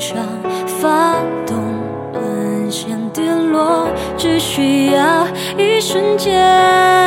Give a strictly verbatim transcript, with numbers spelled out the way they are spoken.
上发动，沦陷跌落，只需要一瞬间。